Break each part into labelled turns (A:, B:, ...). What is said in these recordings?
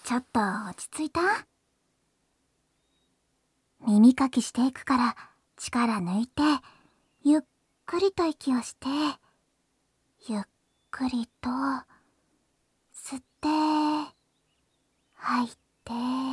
A: ちょっと落ち着いた？耳かきしていくから力抜いて、ゆっくりと息をして、ゆっくりと吸って、吐いて、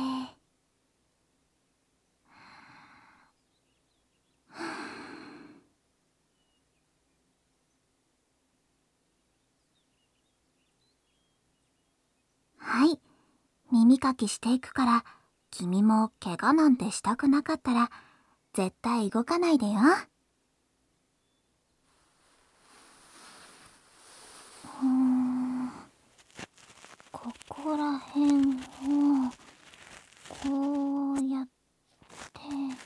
A: はい、耳かきしていくから、君も怪我なんてしたくなかったら、絶対動かないでよ。ここら辺を、こうやって、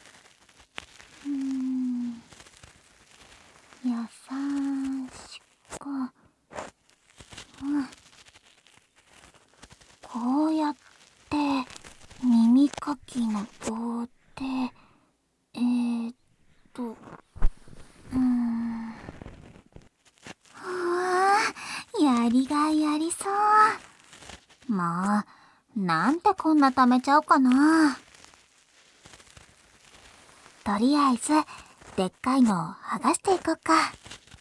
A: 優しく、こうやって、耳かきの棒で、やりがいありそう。もう、なんでこんな溜めちゃうかな。とりあえず、でっかいのを剥がしていこっか。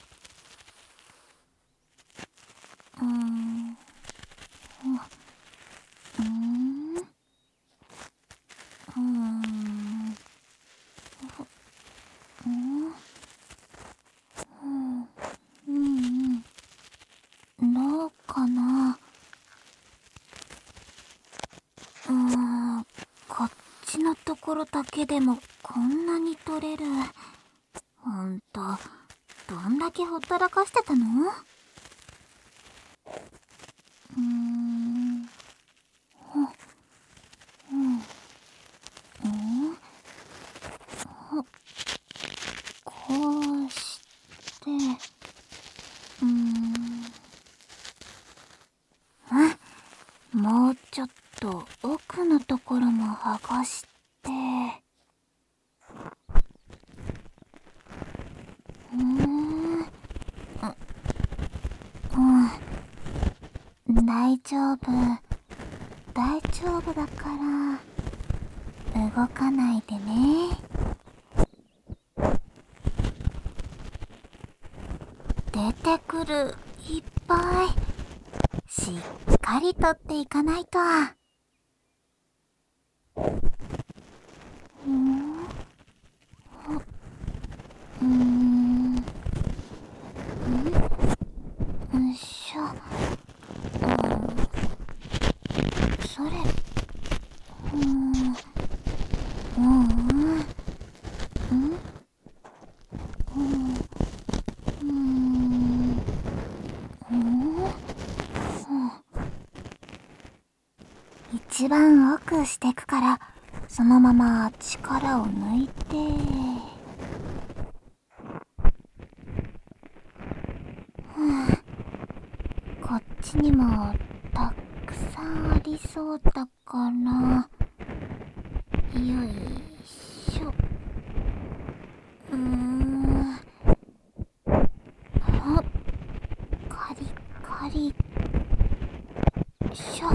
A: どうかな。こっちのところだけでもこんなに取れる。ほんと、どんだけほったらかしてたの？こうして、もうちょっと奥のところも剥がして、大丈夫。大丈夫だから、動かないでね。出てくる、いっぱい。しっかり取っていかないと。よいしょ。それ。一番奥してくから、そのまま力を抜いて、こっちにもたくさんありそうだから、よいしょ。カリカリしょ。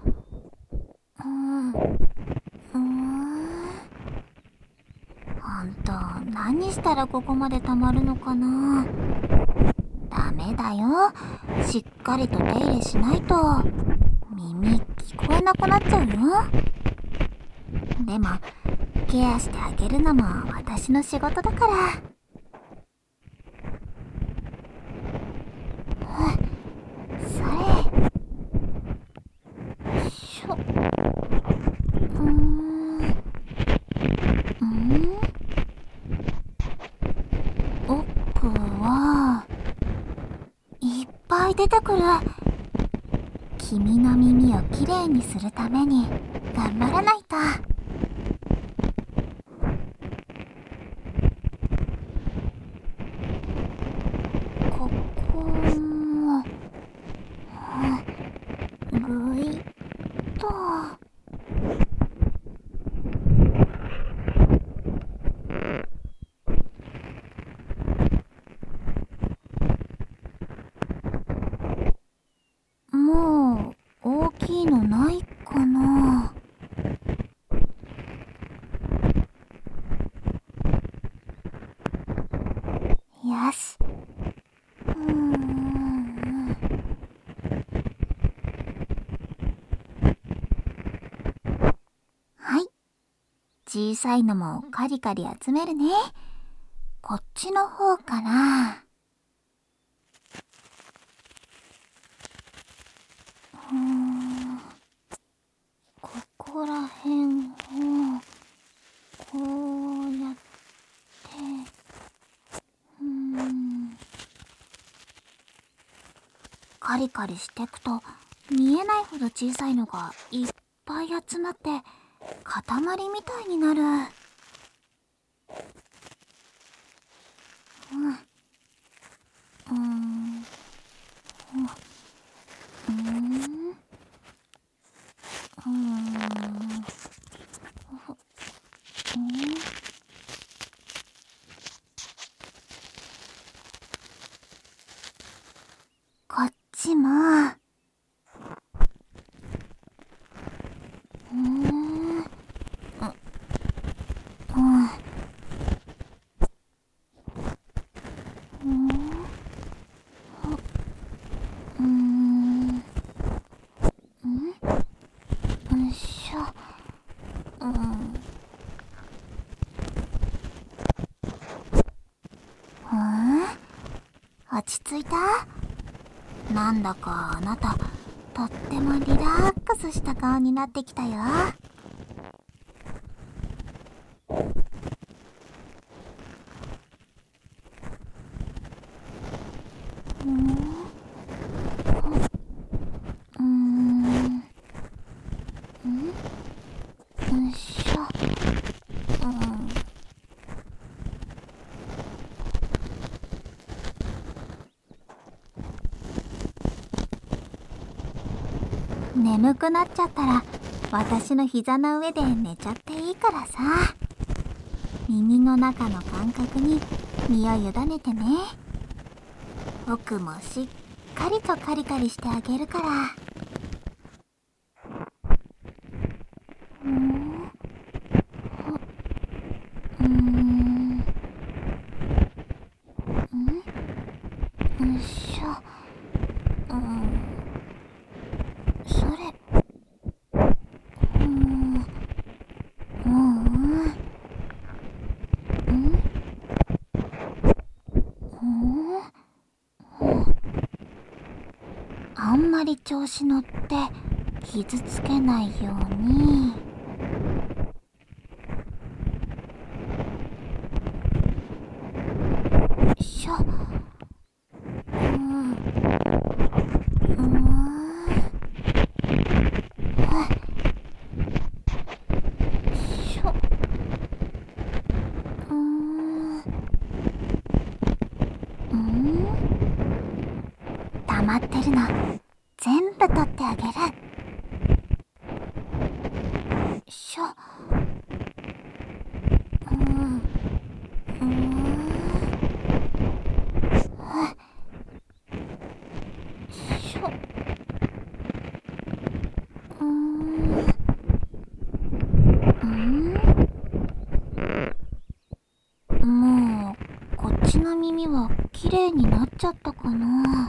A: ほんと、何したらここまで溜まるのかな。ダメだよ。しっかりと手入れしないと耳聞こえなくなっちゃうよ。でもケアしてあげるのも私の仕事だから。それ。しょ。奥はいっぱい出てくる。君の耳をきれいにするために頑張らないと。ここもぐいっと。もう大きいのないかな。 小さいのもカリカリ集めるね。こっちの方かな。ここら辺をこうやって、カリカリしてくと見えないほど小さいのがいっぱい集まって塊みたいになる。こっちも。落ち着いた？なんだかあなた、とってもリラックスした顔になってきたよ。眠くなっちゃったら私の膝の上で寝ちゃっていいからさ。耳の中の感覚に身を委ねてね。僕もしっかりとカリカリしてあげるから。それ、あんまり調子乗って傷つけないように。しょ。溜まってるの全部取ってあげる。しょ。しょ。もうこっちの耳は綺麗になっちゃったかな。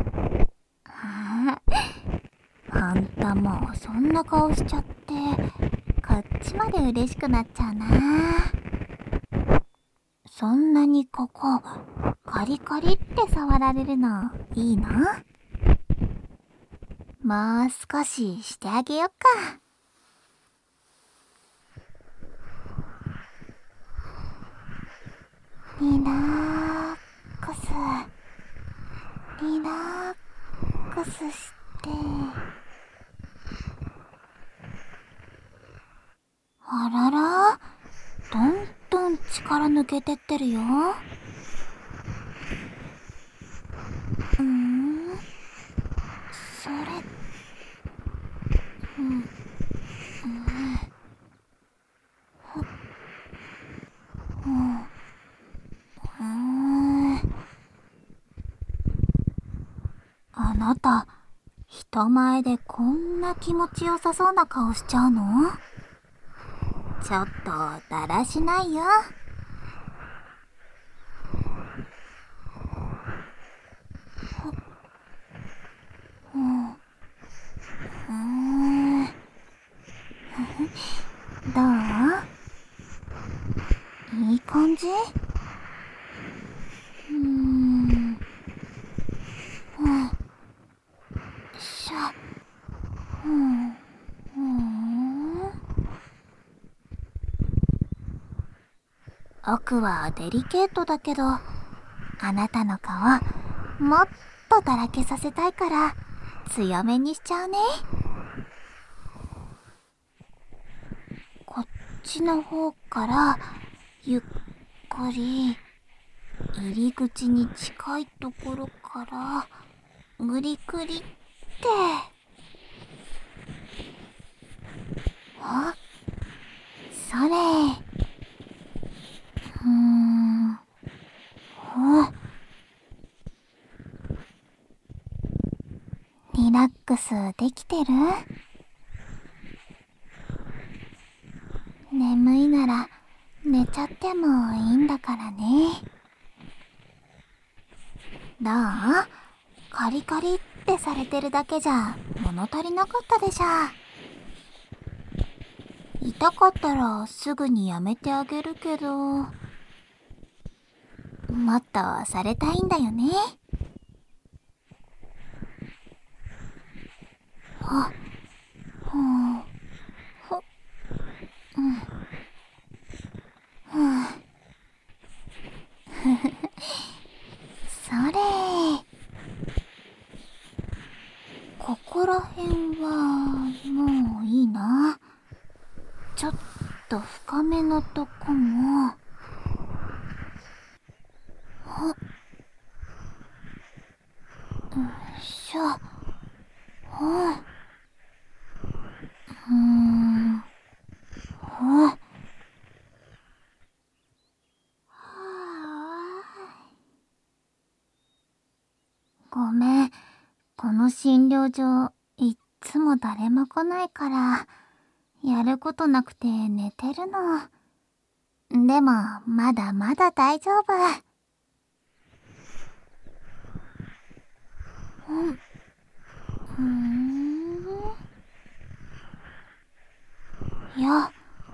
A: あんたもうそんな顔しちゃってこっちまで嬉しくなっちゃうな。そんなにここカリカリって触られるのいいの？もう少ししてあげよっか。リラックス、リラックスして。あらら、どんどん力抜けてってるよ。それ、あなた、人前でこんな気持ちよさそうな顔しちゃうの？ちょっとだらしないよ。どう？ 感じ？しゃ。奥はデリケートだけど、あなたの顔もっとだらけさせたいから強めにしちゃうね。こっちの方からゆっくり入り口に近いところからグリグリって。あ、それ。リラックスできてる？眠いなら寝ちゃってもいいんだからね。どう？カリカリってされてるだけじゃ物足りなかったでしょ。痛かったらすぐにやめてあげるけど、もっとされたいんだよね。あ、ほう、ほ、それ。ここら辺はもういいな。ちょっと深めのとこも。よいしょ。はあ。ごめん、この診療所いっつも誰も来ないからやることなくて寝てるの。でもまだまだ大丈夫。よ、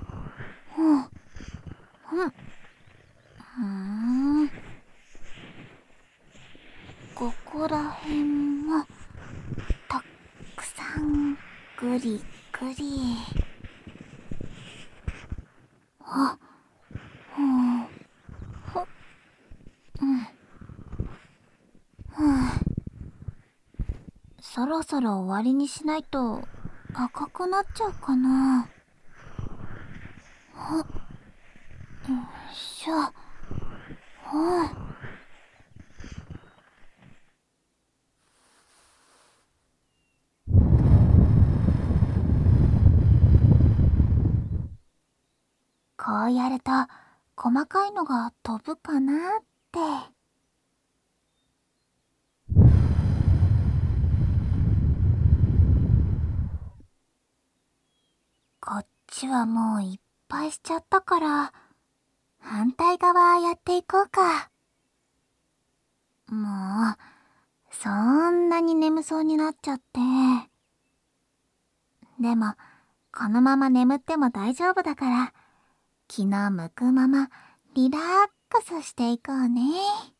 A: ここら辺もたくさんぐりぐり。あ、そろそろ終わりにしないと赤くなっちゃうかな。よいしょ。こうやると細かいのが飛ぶかなって。こっちはもういっぱいしちゃったから反対側やっていこうか。もうそんなに眠そうになっちゃって。でもこのまま眠っても大丈夫だから気の向くままリラックスしていこうね。